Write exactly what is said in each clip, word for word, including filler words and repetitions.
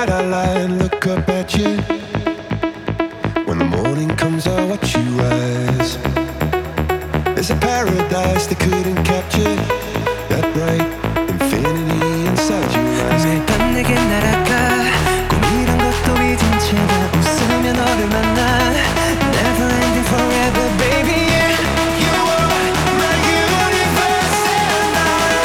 night I lie and look up at you. When the morning comes I watch you rise. There's a paradise they couldn't capture. That bright infinity inside your eyes. 매일 밤 내게 날아가 꿈이란 것도 잊은 채가 웃으며 너를 만나 Never ending forever baby yeah. You are my universe and I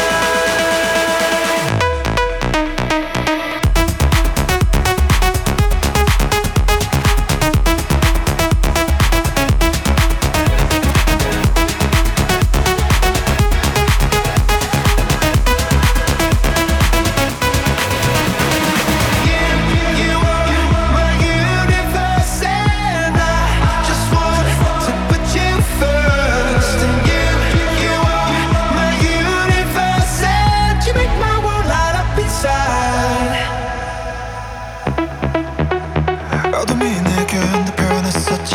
어둠이 내 곁에 변했었지.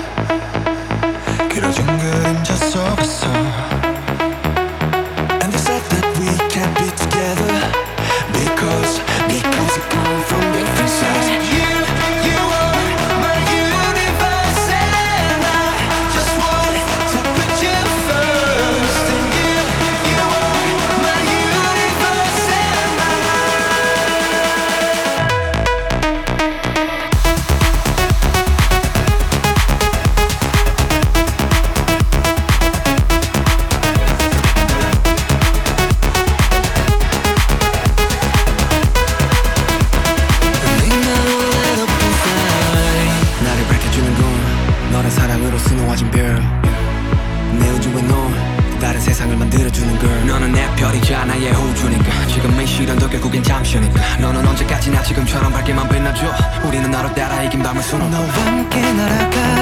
길어진 그림자 속에서 And they said that we can't be together Because, because we come from different sides. You, you are my universe and I just want to put you first. And you, you are my universe and I 나를 밝혀주는 건 너란 사랑으로 수놓아진 별 내 우주에 넌 다른 세상을 만들어주는 걸 너는 내 별이자 나의 우주니까 지금의 시련도 결국엔 잠시니까 너는 언제까지나 지금처럼 밝게만 빛나줘 우리는 너를 따라 이긴 밤을 수놓고 너와 함께 날아가